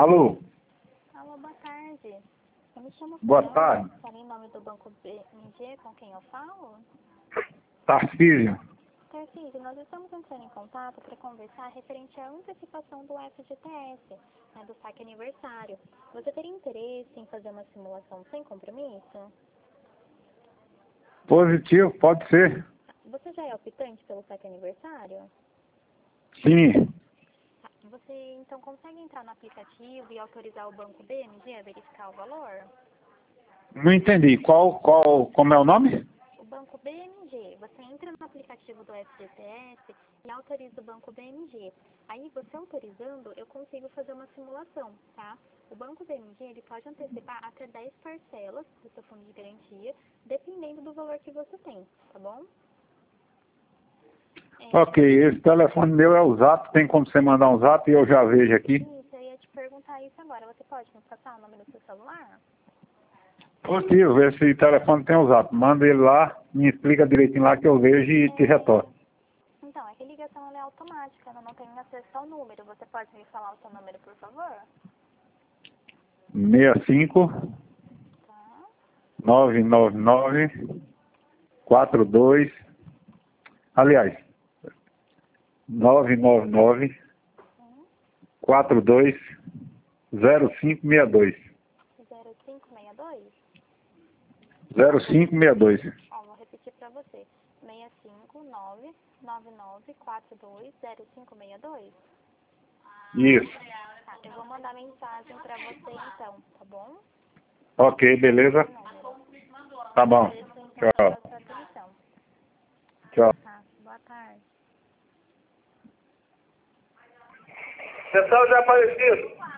Alô? Alô, boa tarde. Eu me chamo Boa Fernanda, tarde. falo em nome do Banco BMG, com quem eu falo. Tarcísio. Tarcísio, nós estamos entrando em contato para conversar referente à antecipação do FGTS, do saque aniversário. Você teria interesse em fazer uma simulação sem compromisso? Positivo, pode ser. Você já é optante pelo saque aniversário? Sim. Você então consegue entrar no aplicativo e autorizar o Banco BMG a verificar o valor? Não entendi. Como é o nome? O Banco BMG, você entra no aplicativo do FGTS e autoriza o Banco BMG. Aí, você autorizando, eu consigo fazer uma simulação, tá? O Banco BMG, ele pode antecipar até 10 parcelas do seu fundo de garantia, dependendo do valor que você tem, tá bom? Ok, esse telefone meu é o Zap. Tem como você mandar um Zap e eu já vejo aqui? Isso, eu ia te perguntar isso agora. Você pode me passar o nome do seu celular? Positivo, esse telefone tem o Zap. Manda ele lá, me explica direitinho lá que eu vejo e te retorno. Então, é que a ligação ela é automática, eu não tenho acesso ao número. Você pode me falar o seu número, por favor? 65 Tá. 999 42. Aliás, 999 Sim. 42 0562. 0562? 0562. Ó, vou repetir pra você. 659-9942-0562. Isso. Tá, eu vou mandar mensagem pra você então, tá bom? Ok, beleza? Tá bom. Agradeço então Tchau. pela sua atenção. Tchau. Tá, boa tarde. Pessoal já aparecido.